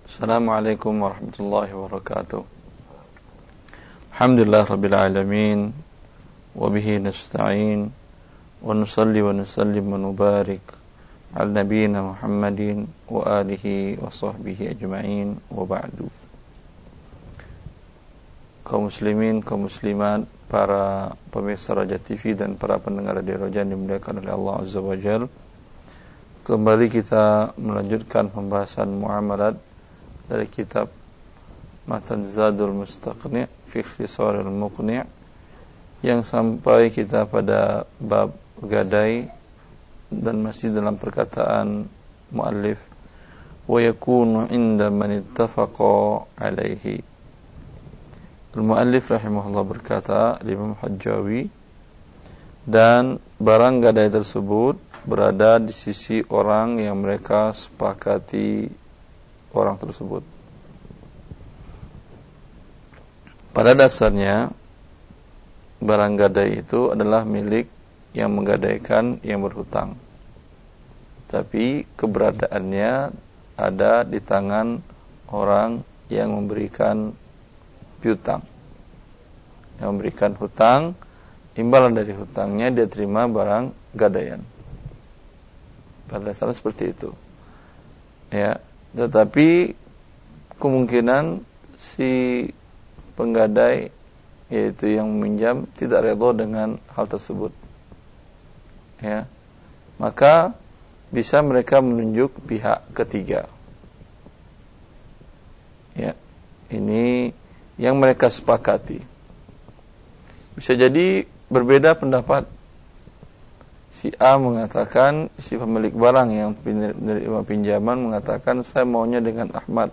Assalamualaikum warahmatullahi wabarakatuh. Alhamdulillah rabbil alamin, wa bihi nasta'in, wa nusalli wa nusallim wa nubarik ala nabiyyina Muhammadin wa alihi wa sahbihi ajma'in, wa ba'du. Kaum muslimin, kaum muslimat, para pemirsa Raja TV dan para pendengar Radio Roja yang dimuliakan oleh Allah Azza wa Jalla. Kembali kita melanjutkan pembahasan muamalat dari kitab Matan Zadul Mustaqni' fi Ikhtisaril Muqni' yang sampai kita pada bab gadai dan masih dalam perkataan muallif wa yakunu 'inda man ittafaqa 'alaihi. Al-muallif rahimahullah berkata, Imam Hajjawi, dan barang gadai tersebut berada di sisi orang yang mereka sepakati orang tersebut. Pada dasarnya barang gadai itu adalah milik yang menggadaikan yang berhutang, tapi keberadaannya ada di tangan orang yang memberikan piutang, yang memberikan hutang. Imbalan dari hutangnya dia terima barang gadaian. Pada dasarnya seperti itu, ya. Tetapi kemungkinan si penggadai, yaitu yang meminjam, tidak redha dengan hal tersebut, ya, maka bisa mereka menunjuk pihak ketiga, ya. Ini yang mereka sepakati. Bisa jadi berbeda pendapat. Si A mengatakan, si pemilik barang yang menerima pinjaman mengatakan, saya maunya dengan Ahmad.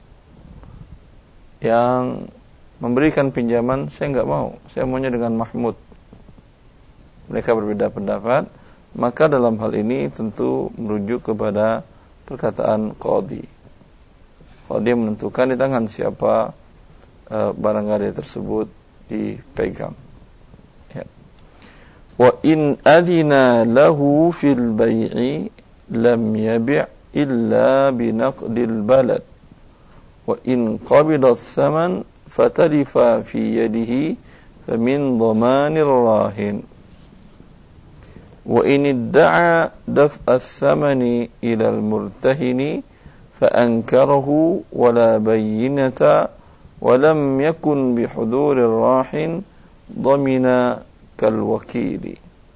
Yang memberikan pinjaman, saya enggak mau, saya maunya dengan Mahmud. Mereka berbeda pendapat. Maka dalam hal ini tentu merujuk kepada perkataan qadhi. Qadhi menentukan di tangan siapa barang gadai tersebut dipegang. Wa in adina lahu fil bai'i lam yabi' illa binaqdil balad wa in qabida ath-thaman fatalifa fi yadihi famin dhamanir rahin wa in idda'a daf'a ath-thamani ila al-murtahini fa ankarahu wa la bayyinata wa lam yakun bihudurir rahin dhamina كالوكيل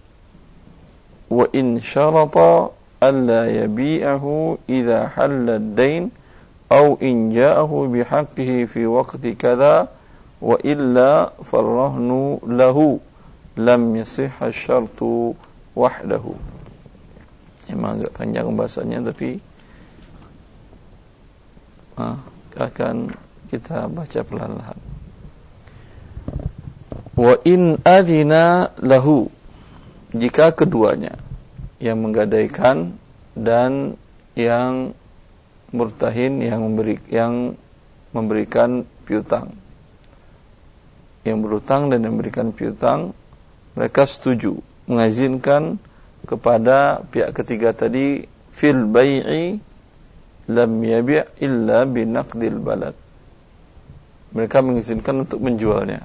وإن شرط ألا يبيعه إذا حل الدين أو إن جاءه بحقه في وقت كذا وإلا فالرهن له لم يصح الشرط وحده. Memang agak panjang pembahasannya, tapi akan kita baca perlahan-lahan. Wa in adina lahu, jika keduanya, yang menggadaikan dan yang murtahin, yang memberikan piutang, yang berhutang dan yang memberikan piutang, mereka setuju mengizinkan kepada pihak ketiga tadi, fil bai'i lam yabi' illa binaqdil balad, mereka mengizinkan untuk menjualnya,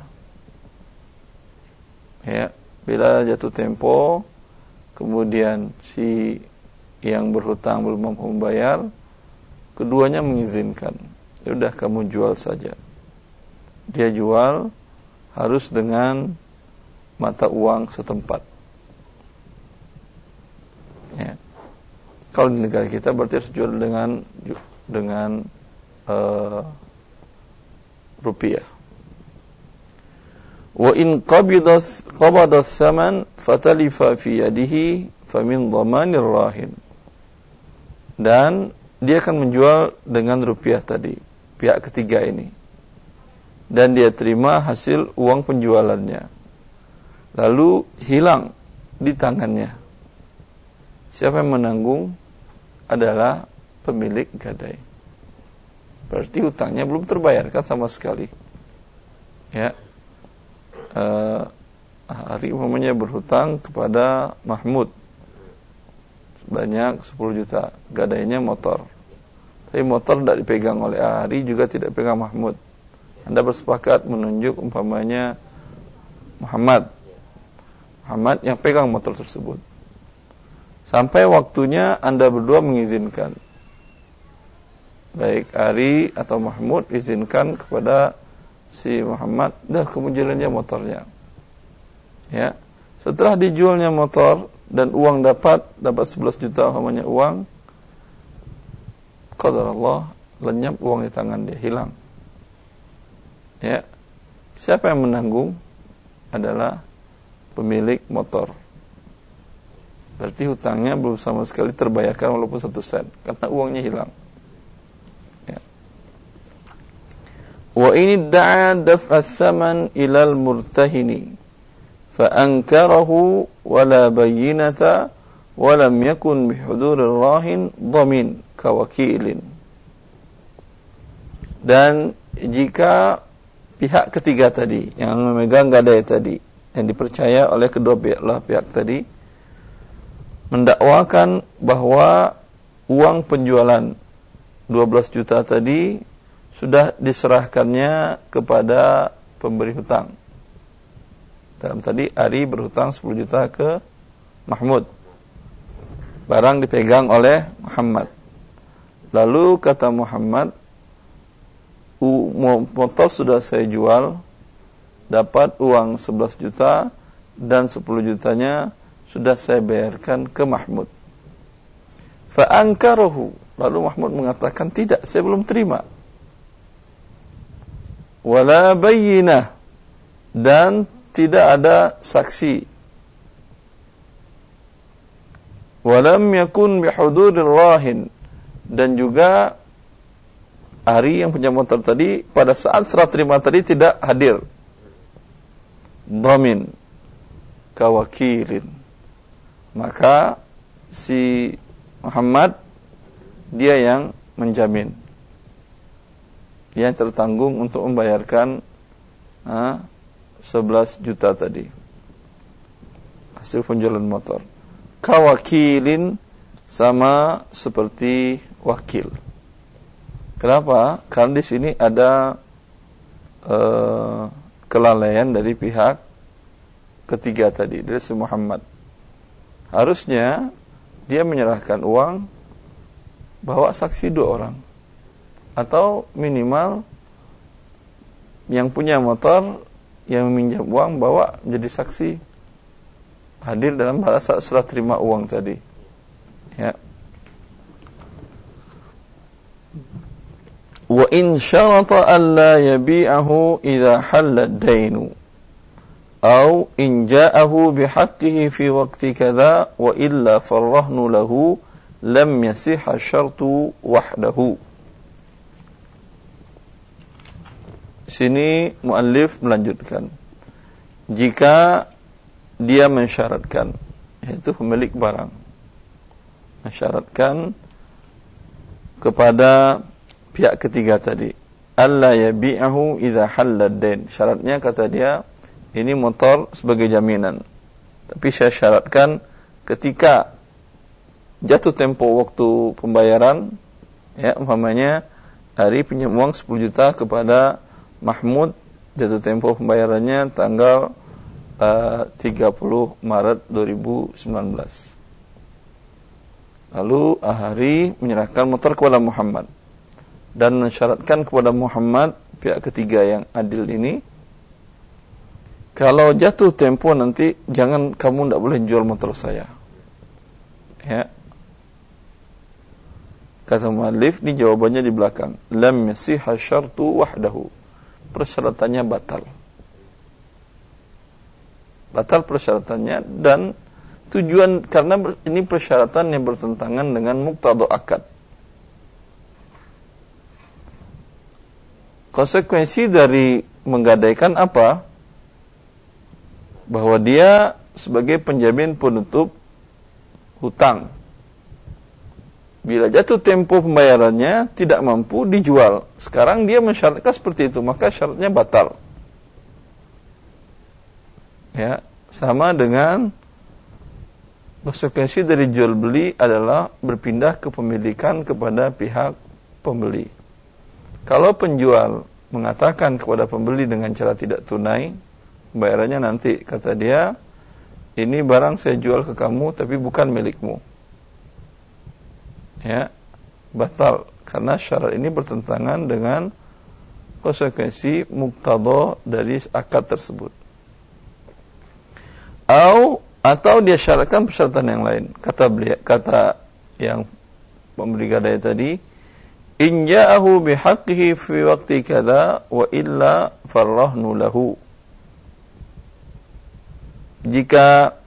ya. Bila jatuh tempo, kemudian si yang berhutang belum mampu membayar, keduanya mengizinkan, ya udah kamu jual saja. Dia jual harus dengan mata uang setempat, ya. Kalau di negara kita berarti harus jual dengan rupiah. Wa in qabada thaman fatalifa fi yadihi famin dhamanir rahin, dan dia akan menjual dengan rupiah tadi, pihak ketiga ini, dan dia terima hasil uang penjualannya, lalu hilang di tangannya. Siapa yang menanggung? Adalah pemilik gadai. Berarti hutangnya belum terbayarkan sama sekali, ya. Hari umpamanya berhutang kepada Mahmud sebanyak 10 juta, gadainya motor. Tapi motor tidak dipegang oleh Ari, juga tidak pegang Mahmud. Anda bersepakat menunjuk umpamanya Muhammad yang pegang motor tersebut. Sampai waktunya Anda berdua mengizinkan. Baik Ari atau Mahmud izinkan kepada si Muhammad, dah kamu jalannya motornya. Ya. Setelah dijualnya motor dan uang dapat 11 juta umpamanya uang, qadarullah, lenyap uang di tangan dia, hilang. Ya. Siapa yang menanggung? Adalah pemilik motor. Berarti hutangnya belum sama sekali terbayarkan walaupun 1 sen, karena uangnya hilang. Ya. Wa in da'a daf'a tsaman ila al-murtahini fa ankarahu wa la bayyinata wa lam yakun bi hudurir rahin dhamin ka wakilin. Dan jika pihak ketiga tadi yang memegang gadai tadi, yang dipercaya oleh kedua pihak tadi, mendakwakan bahwa uang penjualan 12 juta tadi sudah diserahkannya kepada pemberi hutang. Dalam tadi Ari berhutang 10 juta ke Mahmud. Barang dipegang oleh Muhammad. Lalu kata Muhammad, motor sudah saya jual, dapat uang 11 juta dan 10 jutanya sudah saya bayarkan ke Mahmud. Fa'ankarahu. Lalu Mahmud mengatakan, tidak, saya belum terima. Wala bayyinah. Dan tidak ada saksi. Walam yakun bihudurir rahin. Dan juga Ari yang punya motor tadi pada saat serah terima tadi tidak hadir. Dhamin kawakilin. Maka si Muhammad dia yang menjamin. Dia yang tertanggung untuk membayarkan 11 juta tadi. Hasil penjualan motor. Kawakilin sama seperti wakil. Kenapa? Karena di sini ada kelalaian dari pihak ketiga tadi, dari si Muhammad. Harusnya dia menyerahkan uang, bawa saksi 2 orang, atau minimal yang punya motor yang meminjam uang bawa menjadi saksi, hadir dalam bahasa serah terima uang tadi. Ya. Wa in syarata alla yabi'ahu idza halla ad-dainu aw in ja'ahu bihaqqihi fi waqti kadza wa illa farrahnu lahu lam yasihha syartu wahdahu. Sini muallif melanjutkan, jika dia mensyaratkan, yaitu pemilik barang mensyaratkan kepada pihak ketiga tadi, alla yabi'ahu idza halla ad-dain. Syaratnya kata dia, ini motor sebagai jaminan, tapi saya syaratkan ketika jatuh tempo waktu pembayaran, ya umpamanya Ari pinjam uang 10 juta kepada Mahmud, jatuh tempo pembayarannya tanggal 30 Maret 2019. Lalu Ari menyerahkan motor kepada Muhammad dan mensyaratkan kepada Muhammad, pihak ketiga yang adil ini, kalau jatuh tempo nanti jangan, kamu tidak boleh jual motor saya. Ya. Kata muallif, ini jawabannya di belakang. Lam yasihha syartu wahdahu. Persyaratannya batal. Batal persyaratannya, dan tujuan, karena ini persyaratan yang bertentangan dengan muqtada akad. Konsekuensi dari menggadaikan apa? Bahwa dia sebagai penjamin penutup hutang. Bila jatuh tempo pembayarannya tidak mampu dijual, sekarang dia mensyaratkan seperti itu, maka syaratnya batal. Ya, sama dengan konsekuensi dari jual beli adalah berpindah kepemilikan kepada pihak pembeli. Kalau penjual mengatakan kepada pembeli dengan cara tidak tunai, bayarannya nanti, kata dia, ini barang saya jual ke kamu tapi bukan milikmu. Ya, batal karena syarat ini bertentangan dengan konsekuensi muqtada dari akad tersebut. Atau dia syaratkan persyaratan yang lain. Kata yang pemberi gadai tadi, in ja'ahu bihaqqihi fi waqti kadza wa illa farrahnu lahu. Jika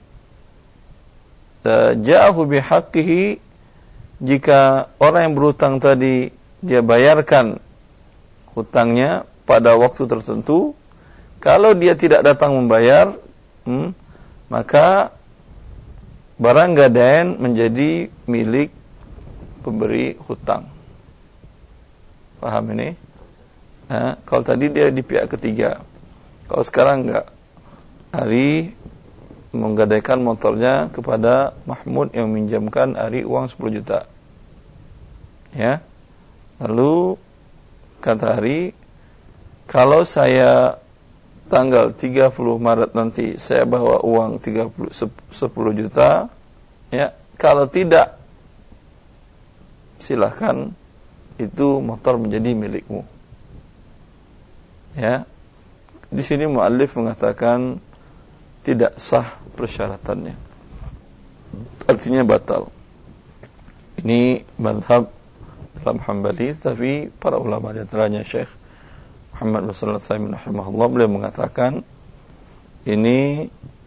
ja'ahu bihaqqihi, jika orang yang berhutang tadi dia bayarkan hutangnya pada waktu tertentu, kalau dia tidak datang membayar, maka barang gadaian menjadi milik pemberi hutang. Paham ini? Kalau tadi dia di pihak ketiga, kalau sekarang enggak, Ari menggadaikan motornya kepada Mahmud yang meminjamkan Ari uang 10 juta. Ya. Lalu kata Ari, kalau saya tanggal 30 Maret nanti saya bawa uang 10 juta, ya, kalau tidak silahkan, itu motor menjadi milikmu. Ya. Di sini muallif mengatakan tidak sah persyaratannya. Artinya batal. Ini mazhab dalam Hambali, tapi para ulama di antaranya Syekh Muhammad bin Shalih Al-Utsaimin rahimahullah, beliau mengatakan ini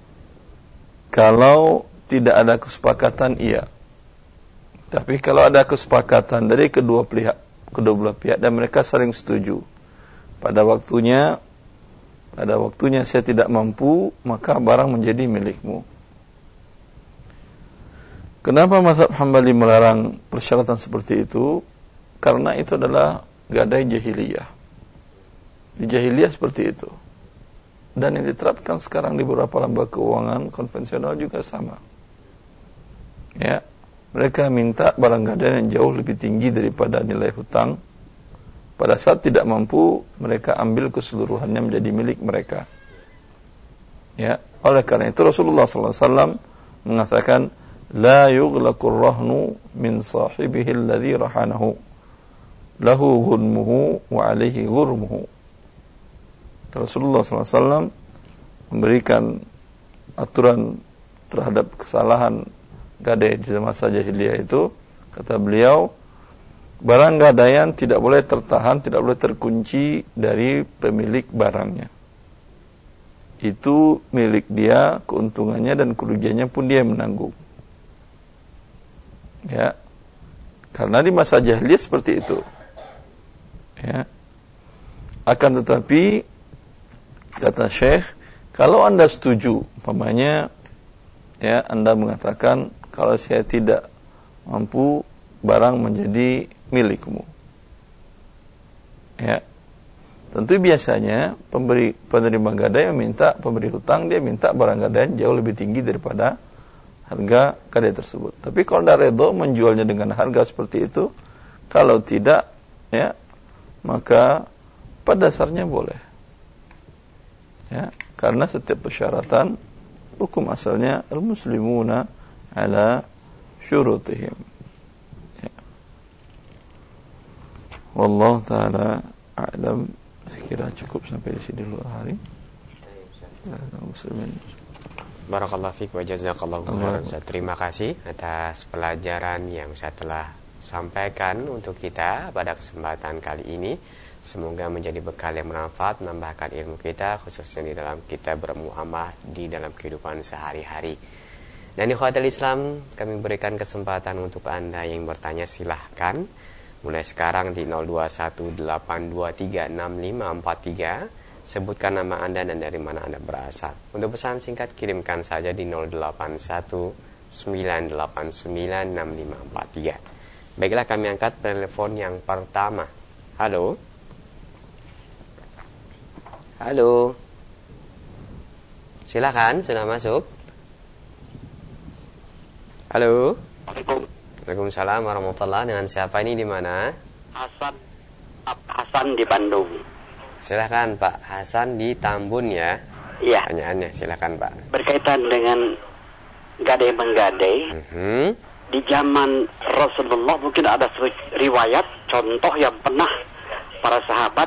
kalau tidak ada kesepakatan iya. Tapi kalau ada kesepakatan dari kedua belah pihak dan mereka saling setuju, pada waktunya saya tidak mampu, maka barang menjadi milikmu. Kenapa mazhab Hambali melarang persyaratan seperti itu? Karena itu adalah gadai jahiliyah. Di jahiliyah seperti itu. Dan yang diterapkan sekarang di beberapa lembaga keuangan konvensional juga sama. Ya, mereka minta barang gadaian yang jauh lebih tinggi daripada nilai hutang. Pada saat tidak mampu, mereka ambil keseluruhannya menjadi milik mereka. Ya, oleh karena itu Rasulullah SAW mengatakan, la yughlaqur rahnu min sahibihi alladhi rahanahu, lahu ghunmuhu wa alaihi ghurmuhu. Rasulullah SAW memberikan aturan terhadap kesalahan gadai di masa jahiliyah itu. Kata beliau, barang gadaian tidak boleh tertahan, tidak boleh terkunci dari pemilik barangnya. Itu milik dia, keuntungannya dan kerugiannya pun dia menanggung. Ya, karena di masa jahiliyah seperti itu. Ya, akan tetapi kata Syekh, kalau Anda setuju, umpamanya, ya, Anda mengatakan kalau saya tidak mampu, barang menjadi milikmu. Ya, tentu biasanya penerima gadai meminta pemberi hutang, dia minta barang gadaian jauh lebih tinggi daripada harga gadai tersebut. Tapi kalau Anda redha menjualnya dengan harga seperti itu, kalau tidak, ya, maka pada dasarnya boleh. Ya, karena setiap persyaratan hukum asalnya al-muslimuna ala syurutihim. Ya. Wallahu taala a'lam. Kira cukup sampai di sini dulu hari. Muslimin. Barakallahu fiik wa jazakallahu khairan. Terima kasih atas pelajaran yang saya telah sampaikan untuk kita pada kesempatan kali ini. Semoga menjadi bekal yang bermanfaat, menambahkan ilmu kita, khususnya di dalam kita bermuamalah di dalam kehidupan sehari-hari. Dan ikhwatul Islam, kami berikan kesempatan untuk Anda yang bertanya, silahkan mulai sekarang di 0218236543. Sebutkan nama Anda dan dari mana Anda berasal. Untuk pesan singkat kirimkan saja di 0819896543. Baiklah, kami angkat telepon yang pertama. Halo. Halo. Silakan, sudah masuk. Halo. Waalaikumsalam warahmatullahi. Dengan siapa ini, di mana? Hasan di Bandung. Silakan Pak Hasan di Tambun ya. Iya. Pertanyaannya silakan Pak. Berkaitan dengan gadai-menggadai. Di zaman Rasulullah mungkin ada riwayat contoh yang pernah para sahabat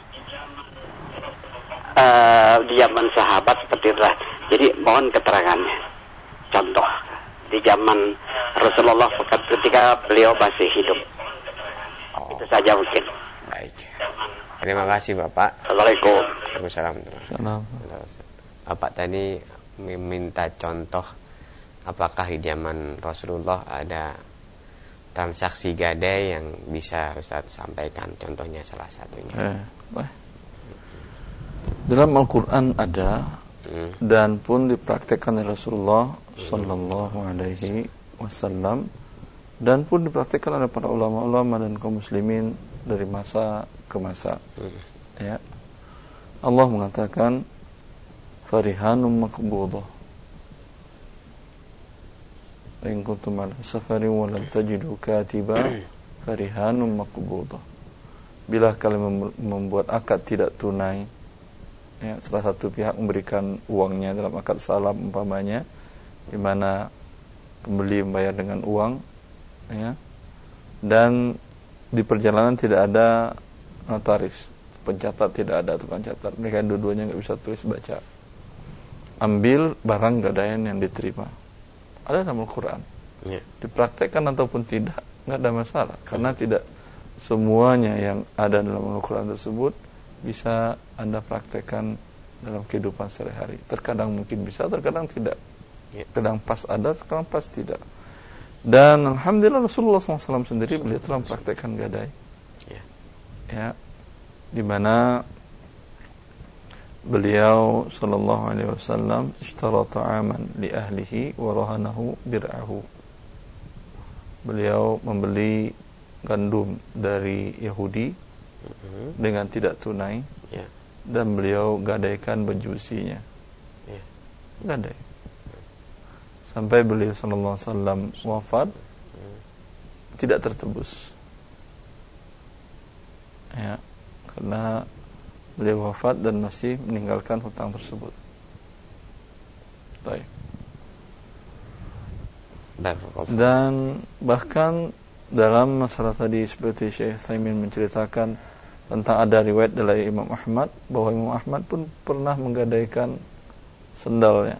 di zaman sahabat seperti itu. Jadi mohon keterangannya. Contoh di zaman Rasulullah ketika beliau masih hidup. Itu saja mungkin. Baik. Terima kasih Bapak. Assalamualaikum. Waalaikumsalam. Bapak tadi meminta contoh apakah di zaman Rasulullah ada transaksi gadai yang bisa Ustaz sampaikan contohnya salah satunya. Dalam Al-Quran ada dan pun dipraktekkan oleh Rasulullah Sallallahu Alaihi Wasallam dan pun dipraktekkan oleh para ulama-ulama dan kaum muslimin dari masa ke masa. Ya. Allah mengatakan farihanum maqbudah. In kuntum ala safarin wa lam tajidu katiba farihanum maqbudah. Bila kalian membuat akad tidak tunai, ya, salah satu pihak memberikan uangnya dalam akad salam umpamanya, di mana pembeli membayar dengan uang, ya, dan di perjalanan tidak ada notaris, pencatat tidak ada tukang catat, mereka dua-duanya nggak bisa tulis baca. Ambil barang gadaian yang diterima. Ada dalam Al-Quran. Dipraktekkan ataupun tidak, nggak ada masalah, karena tidak semuanya yang ada dalam Al-Quran tersebut bisa Anda praktekkan dalam kehidupan sehari-hari. Terkadang mungkin bisa, terkadang tidak. Kadang pas ada, terkadang pas tidak. Dan alhamdulillah Rasulullah SAW sendiri beliau telah mempraktekkan gadai. Ya, di mana beliau sallallahu alaihi wasallam ishtara ta'aman li ahlihi wa rahanahu dir'ahu. Beliau membeli gandum dari Yahudi dengan tidak tunai, dan beliau gadaikan baju besinya. Gadai. Sampai beliau sallallahu alaihi wasallam wafat, tidak tertebus. Ya, karena beliau wafat dan masih meninggalkan hutang tersebut. Baik. Dan bahkan dalam masalah tadi seperti Syekh Saimin menceritakan tentang ada riwayat dari Imam Ahmad bahwa Imam Ahmad pun pernah menggadaikan sendalnya.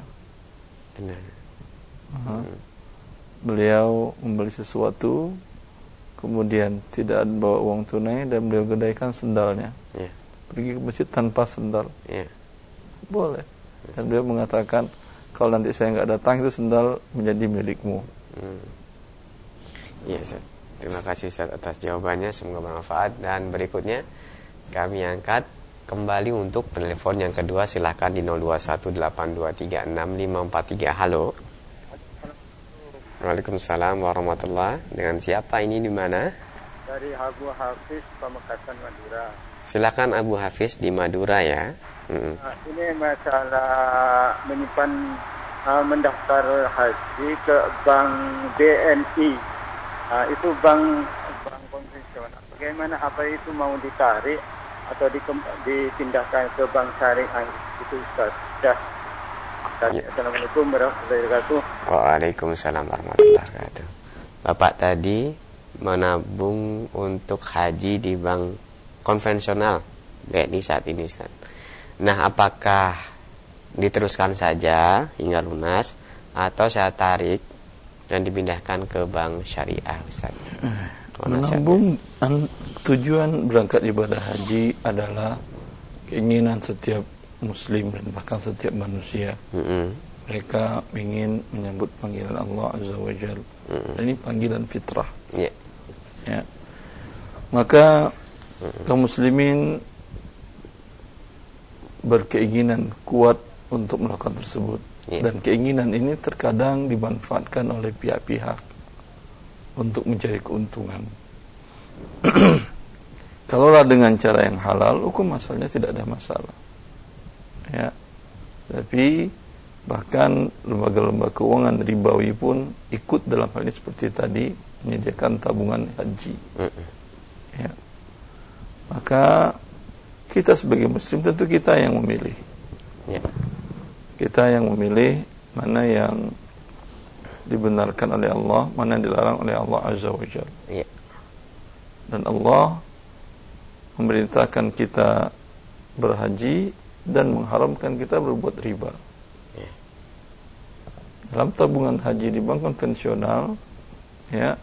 Beliau membeli sesuatu, kemudian tidak bawa uang tunai dan beliau gadaikan sendalnya. Pergi ke masjid tanpa sendal. Boleh. Dan beliau mengatakan, kalau nanti saya nggak datang itu sendal menjadi milikmu. Iya, Ustaz. Terima kasih Ustaz atas jawabannya, semoga bermanfaat. Dan berikutnya kami angkat kembali untuk telepon yang kedua. Silakan di 0218236543. Halo. Waalaikumsalam warahmatullahi. Dengan siapa ini, di mana? Dari Abu Hafiz, Pamekasan, Madura. Silakan Abu Hafiz di Madura ya. Ini masalah menyimpan mendaftar haji ke bank BNI. Itu bank konvensional. Bagaimana, apa itu mau ditarik atau dipindahkan ke bank syariah itu Ustaz? Assalamualaikum warahmatullahi wabarakatuh. Waalaikumsalam warahmatullahi wabarakatuh. Bapak tadi menabung untuk haji di bank konvensional BNI saat ini, Ustaz. Nah, apakah diteruskan saja hingga lunas atau saya tarik dan dipindahkan ke bank syariah, Ustaz? Menabung, tujuan berangkat ibadah haji adalah keinginan setiap muslim dan bahkan setiap manusia. Mereka ingin menyambut panggilan Allah Azza wa Jalla. Dan ini panggilan fitrah. Ya. Maka kaum muslimin berkeinginan kuat untuk melakukan tersebut. Dan keinginan ini terkadang dimanfaatkan oleh pihak-pihak untuk mencari keuntungan. Kalaulah dengan cara yang halal, hukum asalnya tidak ada masalah. Ya. Tapi bahkan lembaga-lembaga keuangan ribawi pun ikut dalam hal ini seperti tadi menyediakan tabungan haji. Ya. maka kita sebagai muslim tentu kita yang memilih. Kita yang memilih mana yang dibenarkan oleh Allah, mana yang dilarang oleh Allah Azza wa Jalla. Dan Allah memerintahkan kita berhaji dan mengharamkan kita berbuat riba. Dalam tabungan haji di bank konvensional, ya,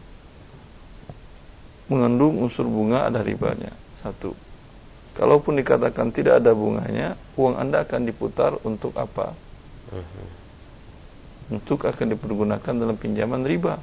mengandung unsur bunga, ada ribanya. Satu. Kalaupun dikatakan tidak ada bunganya, uang Anda akan diputar untuk apa? Untuk akan dipergunakan dalam pinjaman riba.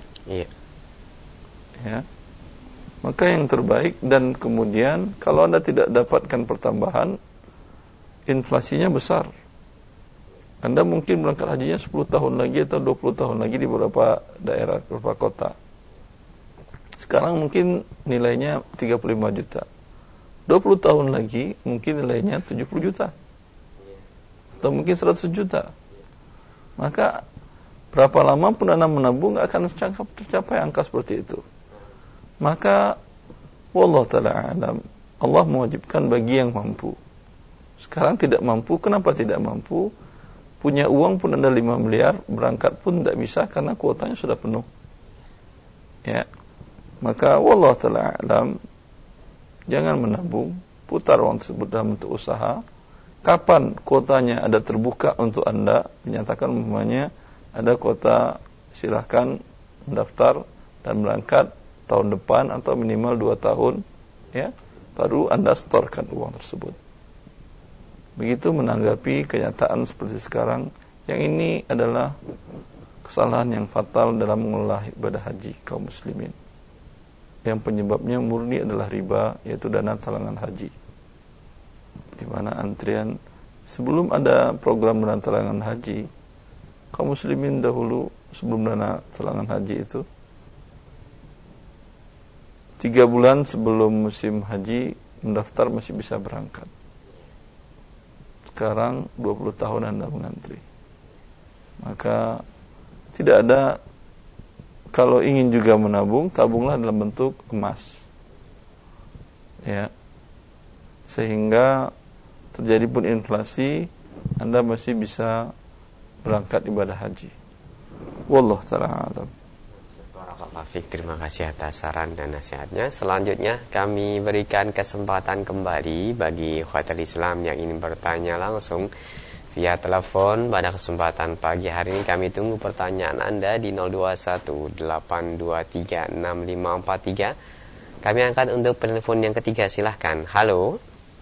Ya. Maka yang terbaik, dan kemudian kalau Anda tidak dapatkan pertambahan, inflasinya besar. Anda mungkin berangkat hajinya 10 tahun lagi atau 20 tahun lagi di beberapa daerah, beberapa kota. Sekarang mungkin nilainya 35 juta. 20 tahun lagi mungkin nilainya 70 juta. Atau mungkin 100 juta. Maka berapa lama pun Anda menabung gak akan tercapai angka seperti itu. Maka wallahu ta'ala alam, Allah mewajibkan bagi yang mampu. Sekarang tidak mampu, kenapa tidak mampu? Punya uang pun Anda 5 miliar, berangkat pun tidak bisa karena kuotanya sudah penuh. Ya. Maka wallahu ta'ala alam, jangan menabung, putar uang tersebut dalam bentuk usaha. Kapan kuotanya ada terbuka untuk Anda, dinyatakan umpamanya ada kuota, silahkan mendaftar dan berangkat tahun depan atau minimal 2 tahun, ya, baru Anda setorkan uang tersebut. Begitu menanggapi kenyataan seperti sekarang, yang ini adalah kesalahan yang fatal dalam mengelola ibadah haji kaum muslimin. Yang penyebabnya murni adalah riba, yaitu dana talangan haji. Di mana antrian sebelum ada program dana talangan haji, kaum muslimin dahulu sebelum dana talangan haji itu 3 bulan sebelum musim haji mendaftar masih bisa berangkat. Sekarang 20 tahun Anda mengantri. Maka tidak ada, kalau ingin juga menabung, tabunglah dalam bentuk emas. Ya. Sehingga terjadi pun inflasi, Anda masih bisa berangkat ibadah haji. Wallahu ta'ala alam. Terima kasih atas saran dan nasihatnya. Selanjutnya kami berikan kesempatan kembali bagi ikhwatul Islam yang ingin bertanya langsung via telepon pada kesempatan pagi hari ini. Kami tunggu pertanyaan Anda di 0218236543. Kami angkat untuk telepon yang ketiga, silahkan. Halo.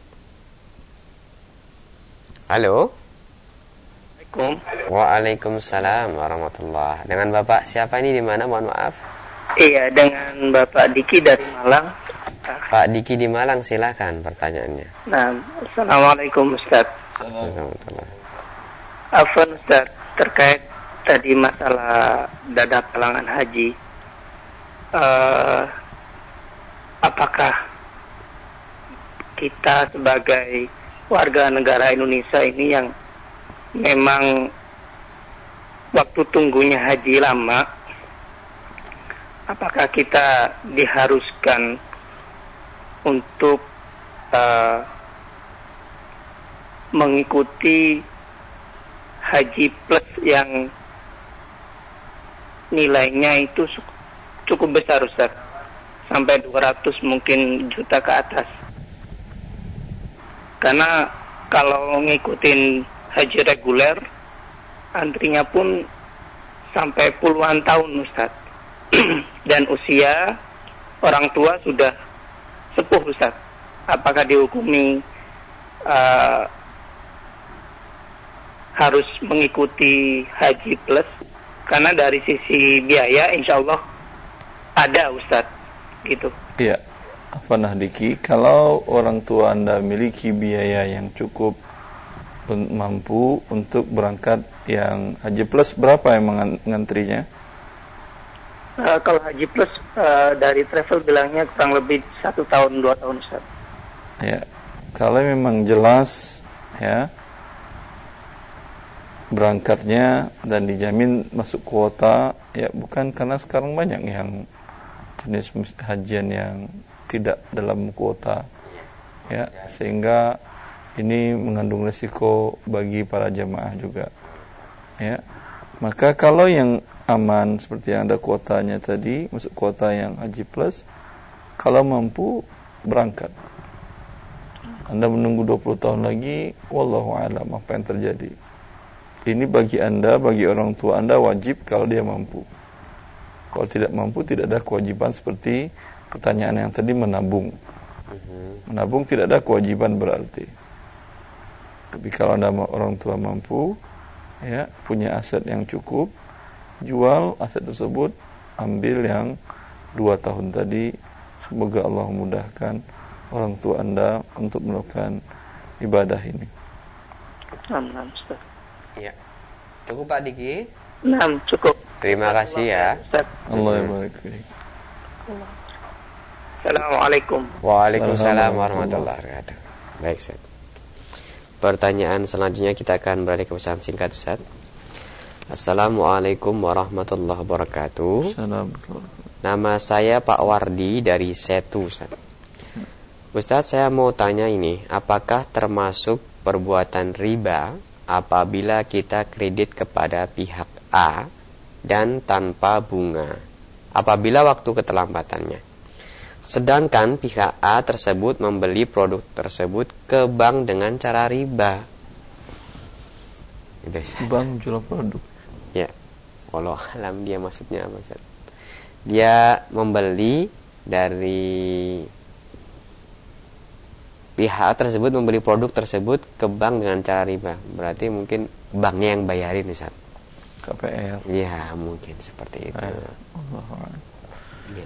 Halo. Waalaikumsalam warahmatullah. Dengan Bapak siapa ini, di mana, mohon maaf? Iya, dengan Bapak Diki dari Malang. Pak Diki di Malang, silakan pertanyaannya. Nah, Assalamualaikum Ustaz. Assalamualaikum. Afwan Ustaz, terkait tadi masalah dana talangan haji, apakah kita sebagai warga negara Indonesia ini yang memang waktu tunggunya haji lama, apakah kita diharuskan untuk mengikuti haji plus yang nilainya itu cukup besar Ustaz, sampai 200 mungkin juta ke atas? Karena kalau ngikutin haji reguler, antrinya pun sampai puluhan tahun Ustaz. Dan usia orang tua sudah sepuh Ustaz. Apakah dihukumi harus mengikuti haji plus? Karena dari sisi biaya insya Allah ada Ustaz, gitu. Iya, Afwanah Diki, kalau orang tua Anda memiliki biaya yang cukup mampu untuk berangkat yang haji plus, berapa yang mengantrinya? Kalau haji plus dari travel bilangnya kurang lebih 1 tahun 2 tahun Ustaz. Ya, kalau memang jelas ya berangkatnya dan dijamin masuk kuota, ya bukan karena sekarang banyak yang jenis hajian yang tidak dalam kuota, Ya, sehingga ini mengandung risiko bagi para jamaah juga. Ya. Maka kalau yang aman seperti yang ada kuotanya tadi, masuk kuota yang Haji Plus, kalau mampu berangkat. Anda menunggu 20 tahun lagi, wallahu a'lam apa yang terjadi. Ini bagi Anda, bagi orang tua Anda wajib kalau dia mampu. Kalau tidak mampu, tidak ada kewajiban seperti pertanyaan yang tadi menabung. Menabung tidak ada kewajiban berarti. Tapi kalau Anda orang tua mampu, ya, punya aset yang cukup, jual aset tersebut, ambil yang 2 tahun tadi. Semoga Allah memudahkan orang tua Anda untuk melakukan ibadah ini. Amin, Ustaz. Ya. Cukup Pak Diki? Nah, cukup. Terima kasih ya. Ustaz. Allah barik fiik. Assalamualaikum. Waalaikumsalam warahmatullahi wabarakatuh. Baik, Ustaz. Pertanyaan selanjutnya kita akan beralih ke pesan singkat, Ustaz. Assalamualaikum warahmatullahi wabarakatuh. Assalamualaikum. Nama saya Pak Wardi dari Setu, Ustaz. Ustaz, saya mau tanya ini, apakah termasuk perbuatan riba apabila kita kredit kepada pihak A dan tanpa bunga apabila waktu keterlambatannya? Sedangkan pihak A tersebut membeli produk tersebut ke bank dengan cara riba. Bank jual produk. Ya, walau alam dia maksudnya apa, Ustaz? Dia membeli dari pihak tersebut, membeli produk tersebut ke bank dengan cara riba. Berarti mungkin banknya yang bayarin, Ustaz. KPR. Ya, mungkin seperti itu. Ya.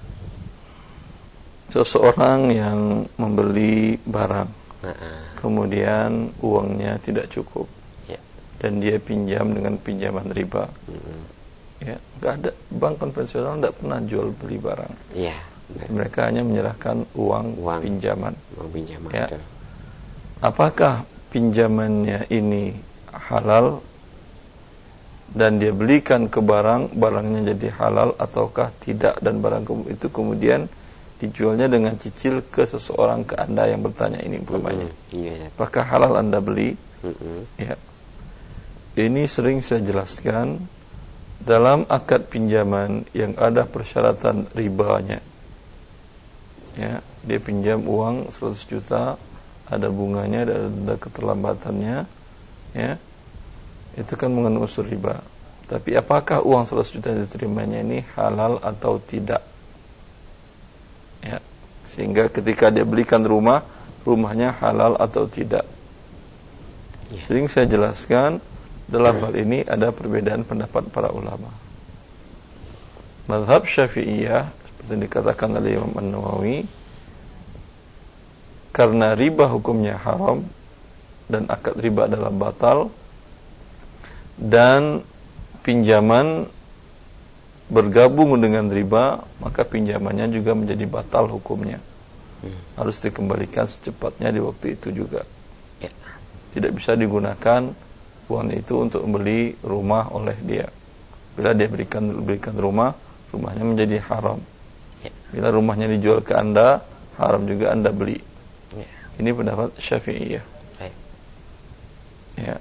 Seseorang yang membeli barang, kemudian uangnya tidak cukup, ya, dan dia pinjam dengan pinjaman riba. Ya, nggak ada, bank konvensional tidak pernah jual beli barang. Ya. Mereka hanya menyerahkan uang pinjaman. Uang pinjaman. Ya. Apakah pinjamannya ini halal dan dia belikan ke barangnya jadi halal ataukah tidak, dan barang itu kemudian dijualnya dengan cicil ke seseorang, ke Anda yang bertanya ini umpamanya. Apakah halal Anda beli? Ya. Ini sering saya jelaskan dalam akad pinjaman yang ada persyaratan ribanya. Ya, dia pinjam uang 100 juta, ada bunganya, ada keterlambatannya, ya. Itu kan mengandung unsur riba. Tapi apakah uang 100 juta yang diterimanya ini halal atau tidak? Ya. Sehingga ketika dia belikan rumah, rumahnya halal atau tidak. Sering saya jelaskan dalam hal ini ada perbedaan pendapat para ulama. Mazhab Syafi'iyah seperti dikatakan oleh Imam An-Nawawi, karena riba hukumnya haram dan akad riba adalah batal, dan pinjaman bergabung dengan riba, maka pinjamannya juga menjadi batal hukumnya. Harus dikembalikan secepatnya di waktu itu juga. Tidak bisa digunakan uang itu untuk membeli rumah oleh dia. Bila dia berikan rumah, rumahnya menjadi haram. Bila rumahnya dijual ke Anda, haram juga Anda beli. Ini pendapat Syafi'iyah. Ya.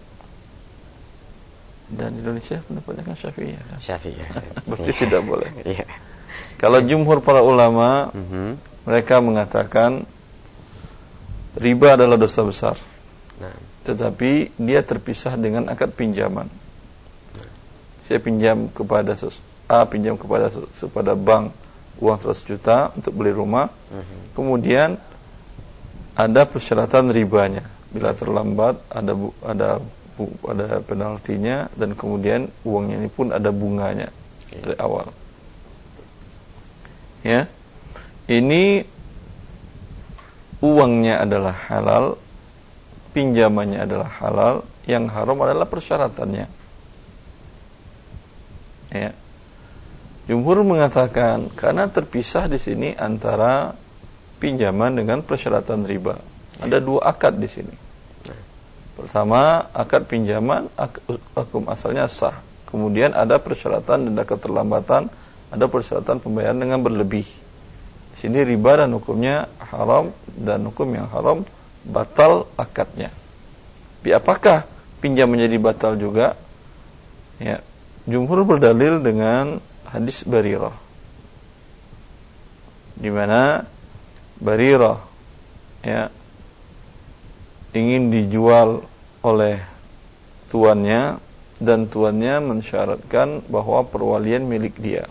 Dan Indonesia pendapatnya kan Syafi'iyah. Syafi'iyah. Berarti tidak boleh. Kalau jumhur para ulama, mereka mengatakan riba adalah dosa besar. Tetapi dia terpisah dengan akad pinjaman. Saya pinjam kepada A, pinjam kepada bank uang 100 juta untuk beli rumah. Kemudian ada persyaratan ribanya. Bila terlambat ada penaltinya, dan kemudian uangnya ini pun ada bunganya dari awal. Ya. Ini uangnya adalah halal, pinjamannya adalah halal, yang haram adalah persyaratannya. Ya. Jumhur mengatakan karena terpisah di sini antara pinjaman dengan persyaratan riba. Ada dua akad di sini. Pertama, akad pinjaman hukum asalnya sah. Kemudian ada persyaratan dan ada keterlambatan, ada persyaratan pembayaran dengan berlebih. Di sini riba dan hukumnya haram dan hukum yang haram, batal akadnya. Apakah pinjam menjadi batal juga? Ya, jumhur berdalil dengan hadis Barirah, di mana Barirah ingin dijual oleh tuannya, dan tuannya mensyaratkan bahwa perwalian milik dia.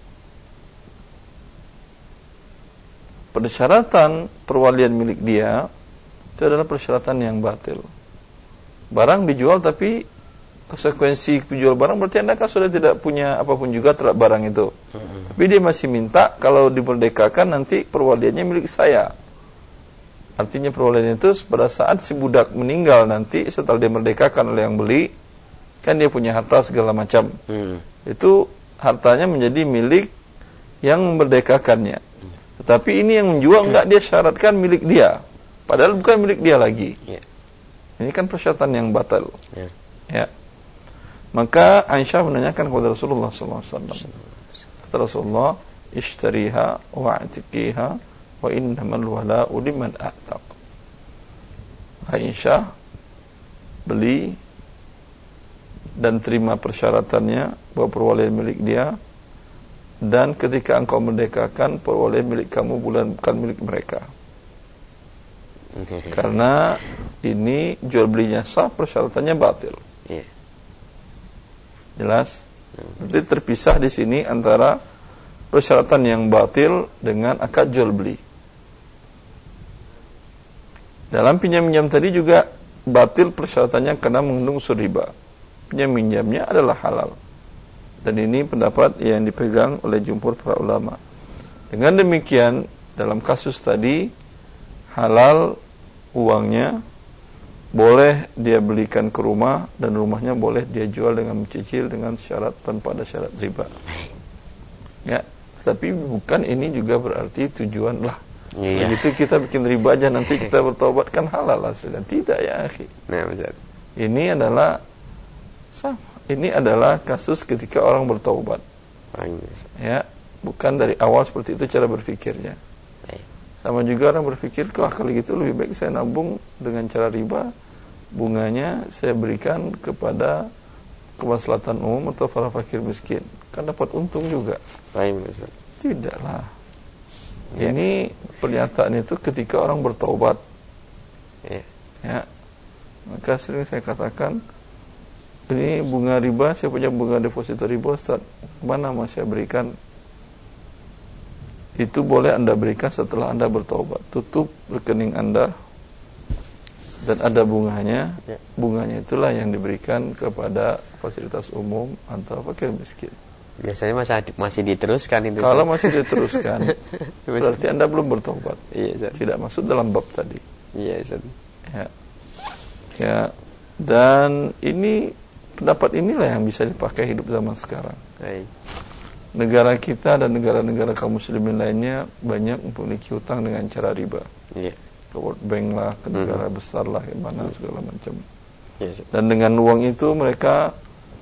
Persyaratan perwalian milik dia itu adalah persyaratan yang batil. Barang dijual, tapi konsekuensi penjual barang berarti Anda kan sudah tidak punya apapun juga terhadap barang itu. Tapi dia masih minta kalau dimerdekakan nanti perwaliannya milik saya. Artinya perwalian itu pada saat si budak meninggal nanti, setelah dia merdekakan oleh yang beli, kan dia punya harta segala macam. Itu hartanya menjadi milik yang memerdekakannya. Tetapi ini yang menjual enggak, dia syaratkan milik dia, padahal bukan milik dia lagi. Ini kan persyaratan yang batal. Ya. Maka Aisyah menanyakan kepada Rasulullah SAW. Kata Rasulullah, "Ishtariha wa'tiqiha wa innamal wala'u liman a'taq." Aisyah, beli dan terima persyaratannya bahwa perwalian milik dia, dan ketika engkau merdekakan, perwalian milik kamu bukan milik mereka. Karena ini jual belinya sah, persyaratannya batil. Jelas? Jadi terpisah di sini antara persyaratan yang batil dengan akad jual beli. Dalam pinjam-minjam tadi juga batil persyaratannya karena mengandung unsur riba. Pinjam-minjamnya adalah halal. Dan ini pendapat yang dipegang oleh jumhur para ulama. Dengan demikian, dalam kasus tadi, halal uangnya, boleh dia belikan ke rumah, dan rumahnya boleh dia jual dengan mencicil dengan syarat tanpa ada syarat riba. Ya, tapi bukan ini juga berarti tujuan lah. Begitu kita bikin riba aja nanti kita bertobat kan halal hasilnya. Tidak ya, akhi. Ini adalah kasus ketika orang bertaubat. Ya, bukan dari awal seperti itu cara berpikirnya. Sama juga orang berpikir, kalau gitu lebih baik saya nabung dengan cara riba, bunganya saya berikan kepada kemaslahatan umum atau para fakir miskin, kan dapat untung juga. Tidaklah. Ini pernyataan itu ketika orang bertaubat. Ya, maka sering saya katakan, ini bunga riba, saya punya bunga deposito riba, Ustaz, mana mau saya berikan? Itu boleh Anda berikan setelah Anda bertaubat. Tutup rekening Anda dan ada bunganya. Bunganya itulah yang diberikan kepada fasilitas umum atau fakir miskin. Biasanya masih diteruskan itu. Kalau masih diteruskan, berarti Anda belum bertaubat. Tidak masuk dalam bab tadi. Ya. Dan ini pendapat inilah yang bisa dipakai hidup zaman sekarang. Negara kita dan negara-negara kaum muslimin lainnya banyak memiliki hutang dengan cara riba. Ke World Bank lah, ke negara besar lah, mana segala macam. Dan dengan uang itu mereka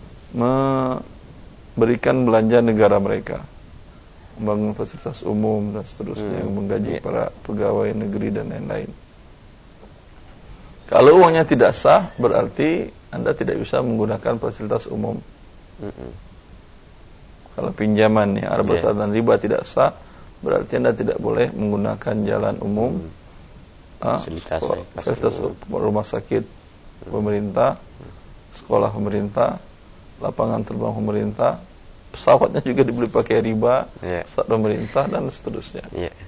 memberikan belanja negara mereka, membangun fasilitas umum dan seterusnya, menggaji para pegawai negeri dan lain-lain. Kalau uangnya tidak sah, berarti Anda tidak bisa menggunakan fasilitas umum. Kalau pinjaman yang ada persyaratan riba tidak sah, berarti Anda tidak boleh menggunakan jalan umum, fasilitas rumah sakit pemerintah, sekolah pemerintah, lapangan terbang pemerintah, pesawatnya juga dibeli pakai riba, pesawat pemerintah dan seterusnya.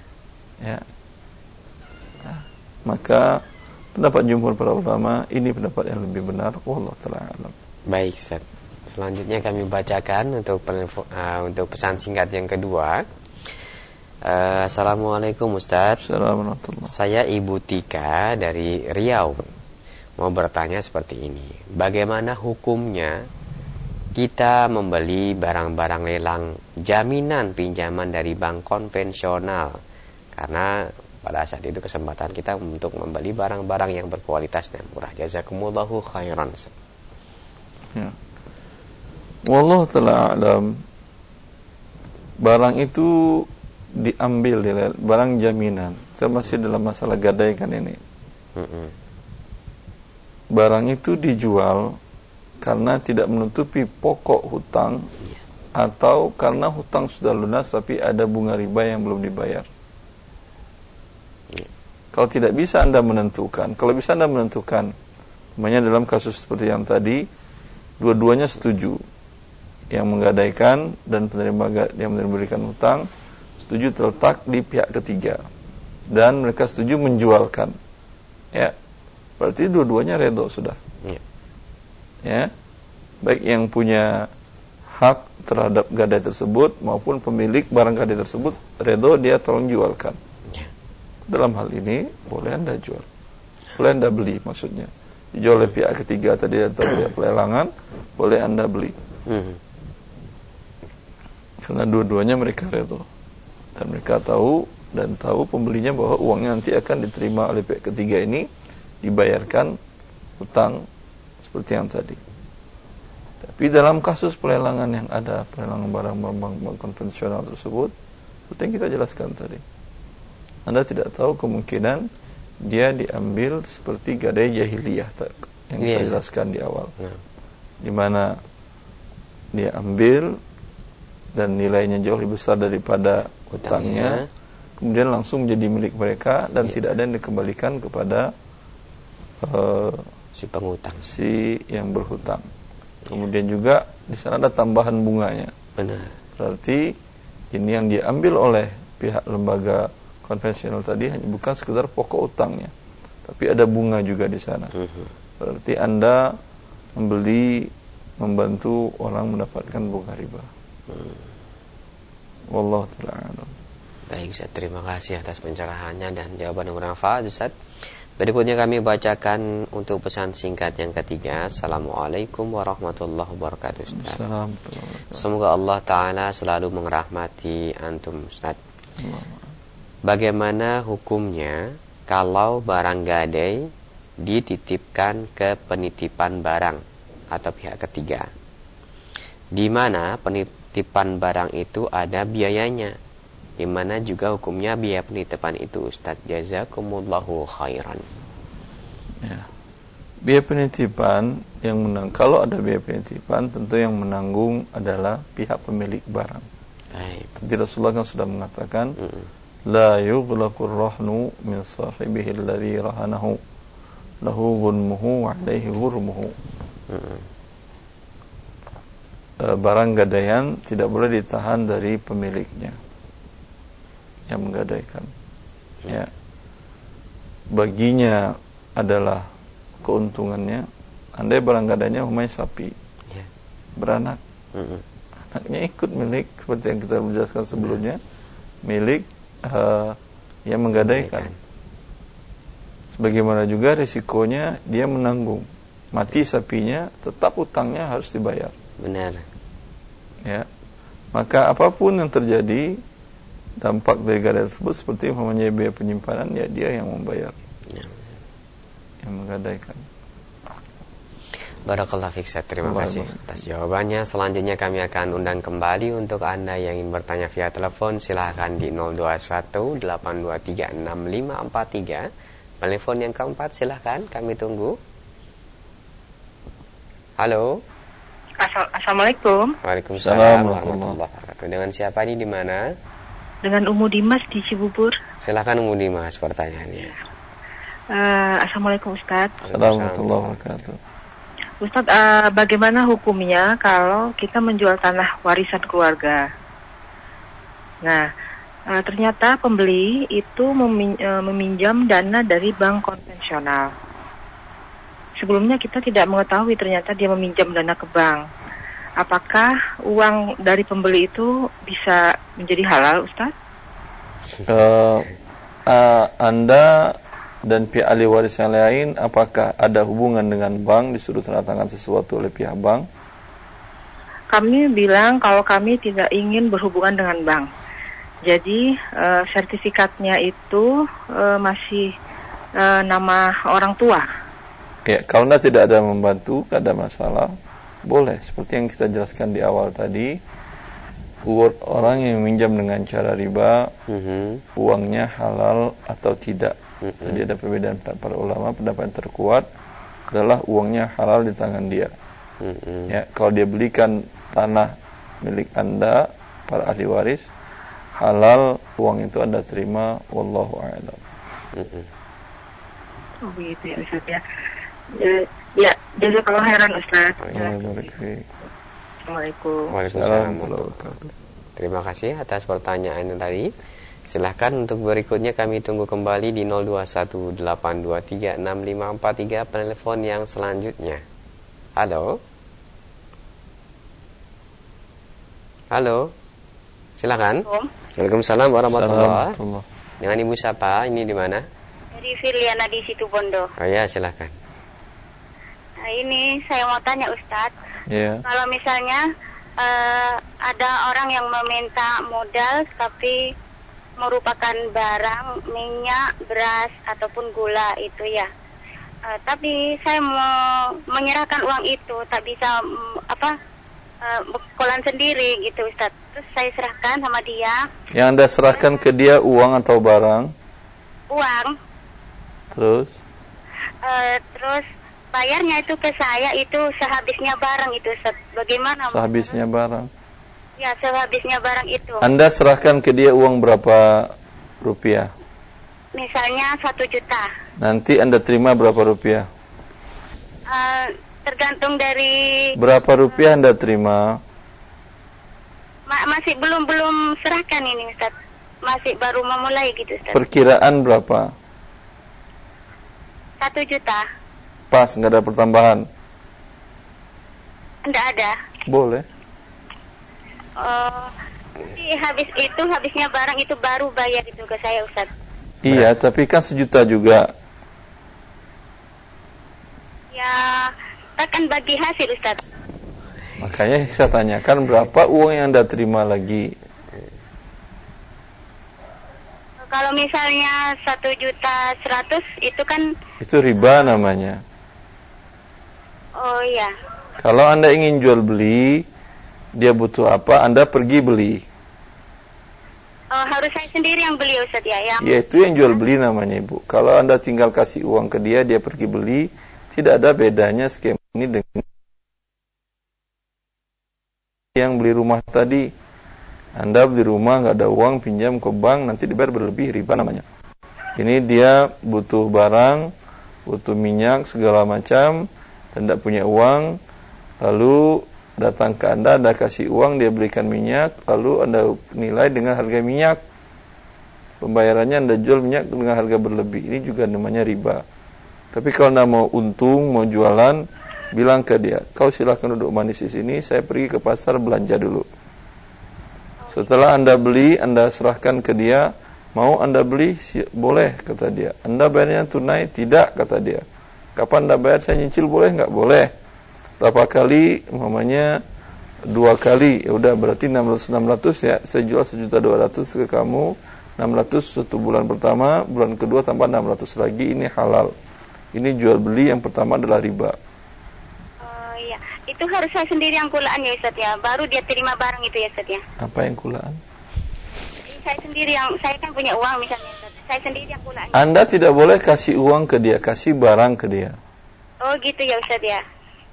Maka pendapat jumhur para ulama ini pendapat yang lebih benar. Wallahu ta'ala alam. Baik, Ustaz. Selanjutnya kami bacakan untuk pesan singkat yang kedua. Assalamualaikum Ustaz. Assalamualaikum. Saya Ibu Tika dari Riau. Mau bertanya seperti ini. Bagaimana hukumnya kita membeli barang-barang lelang jaminan pinjaman dari bank konvensional? Karena pada saat itu kesempatan kita untuk membeli barang-barang yang berkualitas dan murah. Jazakumullahu khairan. Ya. Wallahu ta'ala a'lam. Barang itu diambil barang jaminan. Kita masih dalam masalah gadaikan ini. Barang itu dijual karena tidak menutupi pokok hutang atau karena hutang sudah lunas tapi ada bunga riba yang belum dibayar. Kalau tidak bisa Anda menentukan, kalau bisa Anda menentukan, namanya dalam kasus seperti yang tadi, dua-duanya setuju, yang menggadaikan dan penerima yang memberikan hutang setuju terletak di pihak ketiga, dan mereka setuju menjualkan, ya, berarti dua-duanya redho sudah, ya, baik yang punya hak terhadap gadai tersebut maupun pemilik barang gadai tersebut redho dia tolong jualkan. Dalam hal ini boleh Anda jual, boleh Anda beli, maksudnya dijual oleh pihak ketiga tadi atau pihak pelelangan, boleh Anda beli. Karena dua-duanya mereka redho dan mereka tahu pembelinya bahwa uangnya nanti akan diterima oleh pihak ketiga ini, dibayarkan hutang seperti yang tadi. Tapi dalam kasus pelelangan yang ada, pelelangan barang-barang konvensional tersebut, seperti yang kita jelaskan tadi, Anda tidak tahu kemungkinan dia diambil seperti gadai jahiliyah yang kita jelaskan di awal, di mana dia ambil dan nilainya jauh lebih besar daripada hutangnya, kemudian langsung menjadi milik mereka dan tidak ada yang dikembalikan kepada si penghutang, si yang berhutang. Kemudian juga di sana ada tambahan bunganya. Benar. Berarti ini yang diambil oleh pihak lembaga konvensional tadi hanya bukan sekedar pokok utangnya, tapi ada bunga juga di sana. Berarti Anda membantu orang mendapatkan bunga riba. Wallahu ta'ala a'lam. Baik, Ustaz, terima kasih atas pencerahannya dan jawaban yang bermanfaat, Ustaz. Berikutnya kami bacakan untuk pesan singkat yang ketiga. Assalamualaikum warahmatullahi wabarakatuh, Ustaz. Semoga Allah Ta'ala selalu merahmati antum, Ustaz. Bagaimana hukumnya kalau barang gadai dititipkan ke penitipan barang atau pihak ketiga, di mana penitipan barang itu ada biayanya, di mana juga hukumnya biaya penitipan itu, Ustaz? Jazakumullahu khairan. Ya. Biaya penitipan yang kalau ada biaya penitipan, tentu yang menanggung adalah pihak pemilik barang. Baik. Tadi Rasulullah kan sudah mengatakan, la yughlaqur rahnu min sahibihi alladhi rahanahu lahu ghunmuhu wa alaihi ghurmuhu. Barang gadaian tidak boleh ditahan dari pemiliknya yang menggadaikan, ya. Baginya adalah keuntungannya. Andai barang gadainya umpamanya sapi, beranak, anaknya ikut milik, seperti yang kita menjelaskan sebelumnya, milik yang menggadaikan. Sebagaimana juga risikonya dia menanggung. Mati sapinya, tetap utangnya harus dibayar. Benar. Ya. Maka apapun yang terjadi, dampak dari gadai tersebut seperti umpamanya biaya penyimpanan, ya dia yang membayar, yang menggadaikan. Barakallahu fiik, Ustaz. Terima kasih atas jawabannya. Selanjutnya kami akan undang kembali untuk Anda yang ingin bertanya via telepon, silahkan di 0218236543. Telepon yang keempat, silahkan, kami tunggu. Halo. Assalamualaikum. Waalaikumsalam warahmatullahi wabarakatuh. Dengan siapa ini, di mana? Dengan Umu Dimas di Cibubur. Silahkan Umu Dimas pertanyaannya. Assalamualaikum, Ustaz. Assalamualaikum warahmatullahi wabarakatuh. Ustaz, bagaimana hukumnya kalau kita menjual tanah warisan keluarga? Nah, ternyata pembeli itu meminjam dana dari bank konvensional. Sebelumnya kita tidak mengetahui ternyata dia meminjam dana ke bank. Apakah uang dari pembeli itu bisa menjadi halal, Ustaz? Anda dan pihak ahli waris yang lain, apakah ada hubungan dengan bank, disuruh tanda tangan sesuatu oleh pihak bank? Kami bilang kalau kami tidak ingin berhubungan dengan bank. Jadi sertifikatnya itu masih nama orang tua. Ya, kalau Anda tidak ada membantu, tidak ada masalah, boleh. Seperti yang kita jelaskan di awal tadi, orang yang meminjam dengan cara riba, uangnya halal atau tidak. Jadi ada perbedaan para ulama. Pendapat yang terkuat adalah uangnya halal di tangan dia. Ya, kalau dia belikan tanah milik Anda, para ahli waris, halal uang itu Anda terima. Wallahu a'lam. Oh begitu ya Ustaz ya. Ya, jazakallahu khairan Ustaz. Assalamualaikum. Waalaikumsalam. Terima kasih atas pertanyaan tadi. Silahkan untuk berikutnya kami tunggu kembali di 0218236543 penelpon yang selanjutnya. Halo. Halo. Silakan. Waalaikumsalam warahmatullahi wabarakatuh. Dengan Ibu siapa? Ini di mana? Dari Filiana di Situbondo. Oh ya, silakan. Nah, ini saya mau tanya Ustadz. Yeah. Kalau misalnya ada orang yang meminta modal tapi merupakan barang minyak, beras ataupun gula itu ya. Tapi saya mau menyerahkan uang itu tak bisa bekalan sendiri gitu Ustadz. Terus saya serahkan sama dia. Yang Anda serahkan ke dia uang atau barang? Uang. Terus? Terus bayarnya itu ke saya itu sehabisnya barang itu Ustadz. Bagaimana? Sehabisnya barang? Ya, sehabisnya barang itu. Anda serahkan ke dia uang berapa rupiah? Misalnya 1 juta. Nanti Anda terima berapa rupiah? Tergantung dari berapa rupiah Anda terima? Masih belum serahkan ini Ustaz. Masih baru memulai gitu Ustaz. Perkiraan berapa? 1 juta. Pas, nggak ada pertambahan? Enggak ada. Boleh. Jadi habisnya barang itu baru bayar itu ke saya Ustaz. Iya, tapi kan 1 juta juga. Ya, akan bagi hasil Ustaz. Makanya saya tanyakan berapa uang yang Anda terima lagi. Kalau misalnya 1.100.000 itu kan itu riba namanya. Oh iya. Kalau Anda ingin jual beli, dia butuh apa, Anda pergi beli. Oh, harus saya sendiri yang beli Ustaz ya? Ya, itu yang jual beli namanya Ibu. Kalau Anda tinggal kasih uang ke dia, dia pergi beli, tidak ada bedanya skema ini dengan yang beli rumah tadi. Anda beli rumah nggak ada uang, pinjam ke bank, nanti dibayar berlebih, riba namanya. Ini dia butuh barang, butuh minyak segala macam, dan tidak punya uang, lalu datang ke Anda kasih uang, dia belikan minyak, lalu Anda nilai dengan harga minyak. Pembayarannya Anda jual minyak dengan harga berlebih. Ini juga namanya riba. Tapi kalau Anda mau untung, mau jualan, bilang ke dia, kau silakan duduk manis di sini, saya pergi ke pasar belanja dulu. Setelah Anda beli, Anda serahkan ke dia, mau Anda beli, boleh, kata dia. Anda bayarnya tunai? Tidak, kata dia. Kapan Anda bayar? Saya nyicil boleh? Enggak boleh. Berapa kali? Umpamanya 2 kali. Ya udah, berarti 600 ya. Saya jual 1.200.000 ke kamu. 600 1 bulan pertama, bulan kedua tambah 600 lagi, ini halal. Ini jual beli yang pertama adalah riba. Oh iya, itu harus saya sendiri yang kulaan ya Ustaz ya. Baru dia terima barang itu ya Ustaz ya. Apa yang kulaan? Saya sendiri yang, saya kan punya uang misalnya Ustaz. Saya sendiri yang kulaan. Anda tidak boleh kasih uang ke dia, kasih barang ke dia. Oh gitu ya Ustaz ya.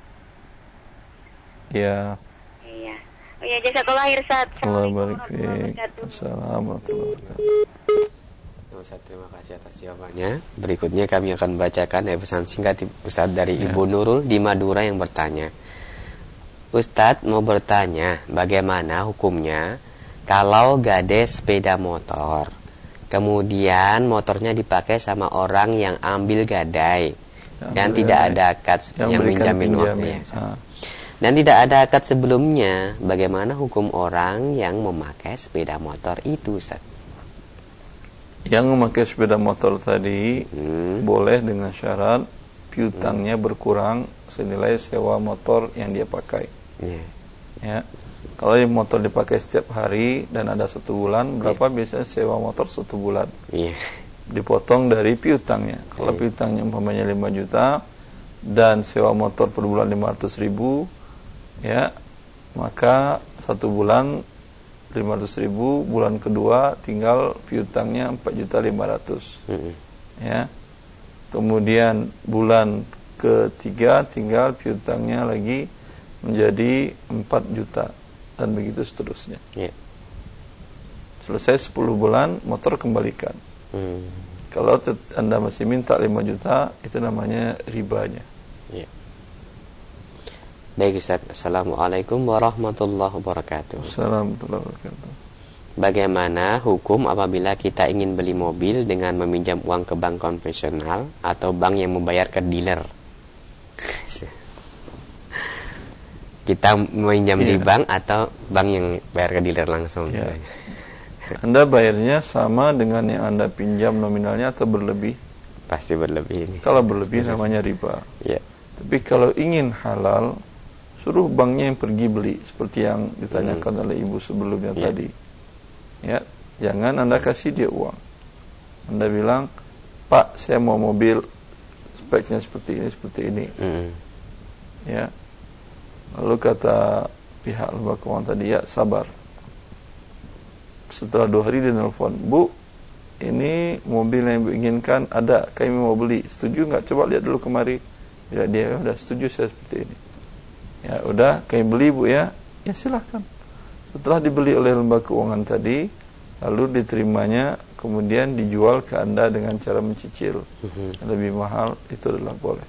Ya. Iya. Oh ya, jazakallahu khairan Ustaz. Allah barik fiik. Assalamualaikum warahmatullahi wabarakatuh. Ustaz, terima kasih atas jawabannya. Berikutnya kami akan membacakan pesan singkat Ustaz dari Ibu Nurul di Madura yang bertanya. Ustaz mau bertanya, bagaimana hukumnya kalau gades sepeda motor, kemudian motornya dipakai sama orang yang ambil gadai dan tidak ada akad yang minjamin uangnya. Dan tidak ada akad sebelumnya, bagaimana hukum orang yang memakai sepeda motor itu Ustaz? Yang memakai sepeda motor tadi boleh dengan syarat piutangnya berkurang senilai sewa motor yang dia pakai. Ya. Kalau motor dipakai setiap hari dan ada 1 bulan, berapa biasanya sewa motor 1 bulan? Dipotong dari piutangnya. Kalau piutangnya umpamanya 5 juta dan sewa motor per bulan 500.000, ya, maka 1 bulan 500.000, bulan kedua tinggal piutangnya 4.500.000. Ya. Kemudian bulan ketiga tinggal piutangnya lagi menjadi 4 juta dan begitu seterusnya. Selesai 10 bulan, motor kembalikan. Kalau Anda masih minta 5 juta, itu namanya ribanya. Baik Ustaz, Assalamualaikum warahmatullahi wabarakatuh. Assalamualaikum warahmatullahi wabarakatuh. Bagaimana hukum apabila kita ingin beli mobil dengan meminjam uang ke bank konvensional atau bank yang membayar ke dealer? Kita meminjam di bank atau bank yang bayar ke dealer langsung? Anda bayarnya sama dengan yang Anda pinjam nominalnya atau berlebih? Pasti berlebih. Kalau berlebih namanya riba. Tapi kalau ingin halal, suruh banknya yang pergi beli, seperti yang ditanyakan oleh ibu sebelumnya tadi. Ya, jangan Anda kasih dia uang. Anda bilang, Pak, saya mau mobil speknya seperti ini. Ya. Lalu kata pihak lembaga keuangan tadi, ya sabar. Setelah 2 hari dia nelfon, Bu, ini mobil yang Ibu inginkan ada, kami mau beli, setuju nggak? Coba lihat dulu kemari. Ya, dia udah setuju saya seperti ini. Ya udah, kami beli Bu ya. Ya silahkan. Setelah dibeli oleh lembaga keuangan tadi, lalu diterimanya, kemudian dijual ke Anda dengan cara mencicil lebih mahal, itu adalah boleh.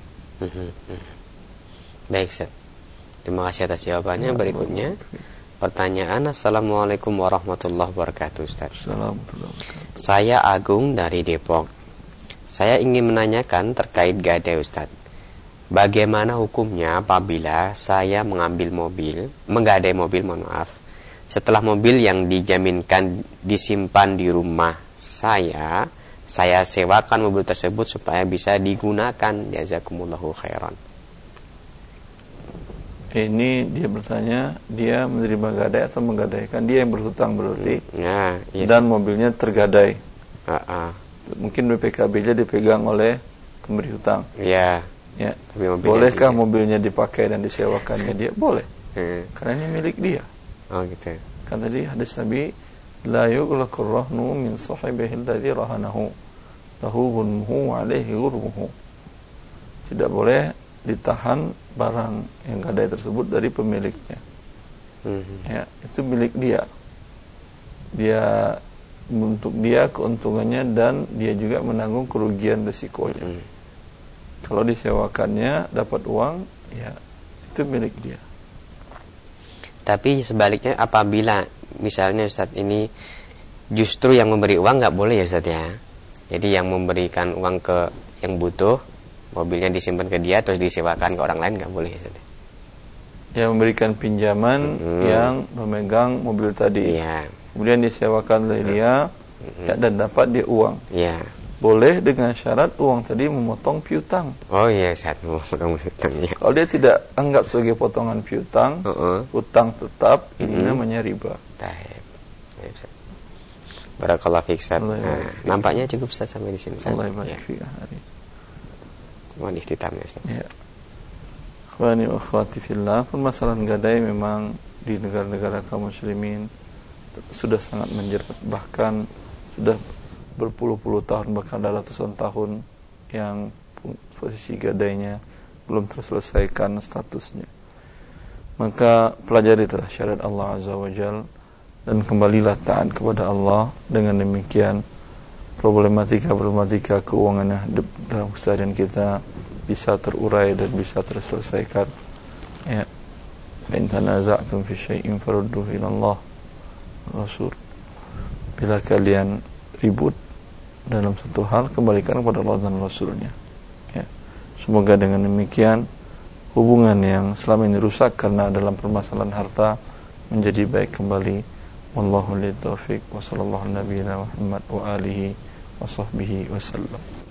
Baik Ustaz, terima kasih atas jawabannya. Berikutnya pertanyaan. Assalamualaikum warahmatullahi wabarakatuh Ustaz. Assalamualaikum warahmatullahi wabarakatuh. Saya Agung dari Depok. Saya ingin menanyakan terkait gadai Ustaz. Bagaimana hukumnya apabila saya menggadai mobil, setelah mobil yang dijaminkan disimpan di rumah saya sewakan mobil tersebut supaya bisa digunakan. Jazakumullahu khairan. Ini dia bertanya, dia menerima gadai atau menggadaikan? Dia yang berhutang berarti. Dan mobilnya tergadai. Mungkin BPKB-nya dipegang oleh pemberi hutang. Ya. Bolehkah mobilnya dipakai dan disewakannya dia? Boleh. Karena ini milik dia. Gitu. Kan tadi hadis Nabi, la yughlaqur rahnu min sahibihi alladhi rahanahu lahu ghunmuhu wa alayhi ghurmuhu. Tidak boleh ditahan barang yang gadai tersebut dari pemiliknya. Ya, itu milik dia. Dia, untuk dia keuntungannya dan dia juga menanggung kerugian risikonya. Kalau disewakannya dapat uang, ya itu milik dia. Tapi sebaliknya apabila misalnya Ustaz ini justru yang memberi uang nggak boleh ya Ustaz ya. Jadi yang memberikan uang ke yang butuh, mobilnya disimpan ke dia terus disewakan ke orang lain nggak boleh ya Ustaz. Yang memberikan pinjaman yang memegang mobil tadi. Kemudian disewakan oleh dia ya, dan dapat dia uang. Boleh dengan syarat uang tadi memotong piutang. Saat memotong piutangnya. Kalau dia tidak anggap sebagai potongan piutang, utang tetap, ini namanya riba. Barakallahu fiik Ustaz. Nampaknya cukup Ustaz sampai di sini. Allah barik fiik. Mohon ikhtitamnya Ustaz. Ya. Akhwani wa akhwati fillah, permasalahan gadai memang di negara-negara kaum muslimin sudah sangat menjerat, bahkan sudah berpuluh-puluh tahun, bahkan ada ratusan tahun yang posisi gadainya belum terselesaikan statusnya. Maka pelajarilah syariat Allah Azza wa Jalla dan kembalilah taat kepada Allah. Dengan demikian problematika keuangan dalam keseharian kita bisa terurai dan bisa terselesaikan. Ya. In tanaza'tum fi syai'in farudduhu ila Allah Rasul. Bila kalian ribut dalam satu hal, kembalikan kepada Allah dan Rasulnya. Ya. Semoga dengan demikian hubungan yang selama ini rusak karena dalam permasalahan harta menjadi baik kembali. Wallahu li taufiq wa sallallahu nabiyana Muhammad wa alihi wa sahbihi wa sallam.